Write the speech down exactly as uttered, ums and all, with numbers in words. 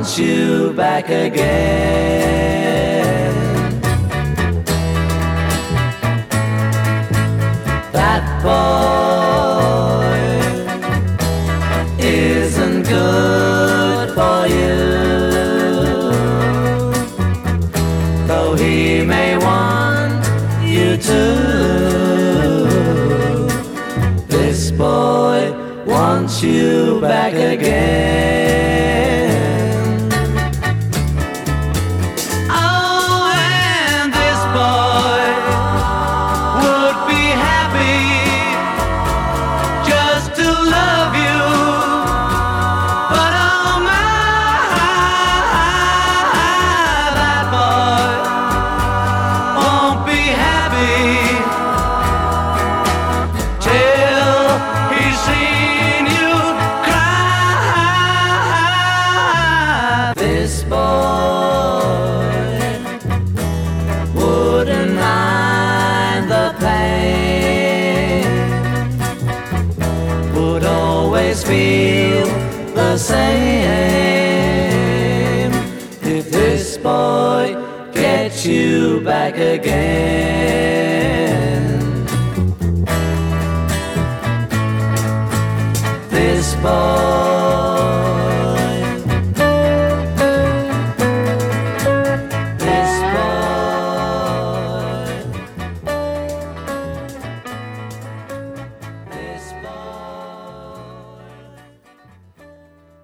wants you back again. That boy isn't good for you, though he may want you to. This boy wants you back again. Oh, and this boy would be happy just to love you, but oh my, that boy won't be happy till he's seen you cry. This boy wouldn't mind the pain, would always feel the same if this boy gets you back again. This boy